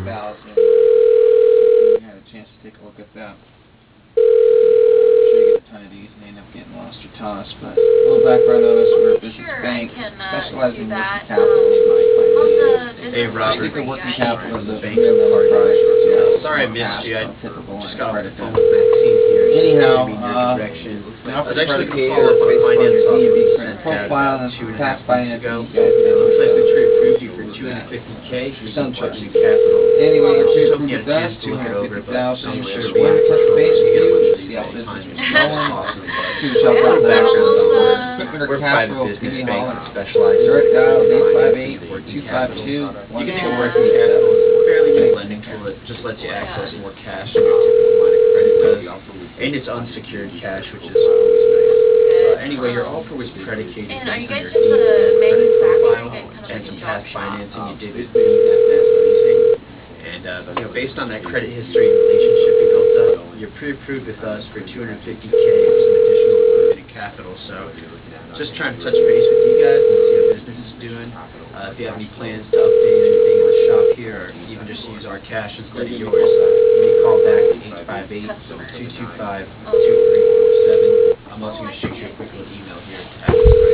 2000. You had a chance to take a look at that. I'm sure you get a ton of these and they end up getting lost or tossed, but a little background on us: we're a business bank specializing in working capital. Hey Robert, Basically, working capital is a Bank real Card product. Sorry I missed you. I Typical just line got of off the credit phone debt. with Maxine here. She Anyhow, pointed me in your direction. I was actually going to predicated follow up on based upon finance your offer DMV we credit sent out profile about and 2.5 tax weeks financing. ago. You guys It looks like we pre-approved you for that. $250K for Some some choices. new capital. Anyway, I you're just hope pre-approved you had with a chance us, to look it over, but I'm 250,000. sure Just it'll be wanted to touch control. base You with get a you, bunch of see these how all the business time. is It's going, awesome. see what y'all A got little going background on on. us. Equipment or We're a cash private flow, business City bank Hall. that specializes Direct in dial financing and working capital. 858-252-1447. You can think of working capital as a fairly new lending tool that just lets you access more cash than your typical line of credit does. And it's unsecured cash, which is always nice. Anyway, your offer was predicated And are you based on guys your just a credit manufacturing profile and kind of and like some a past job shop? financing you did with BFS Leasing. And based on that credit history and relationship you built up, you're pre-approved with us for $250K for some additional equipment and capital. So just trying to touch base with you guys and see how business is doing. If you have any plans to update anything in the shop here, or even just use our cash instead of yours, you may call back to 858-225-2347. I'm also going to shoot you a quick little email here to have this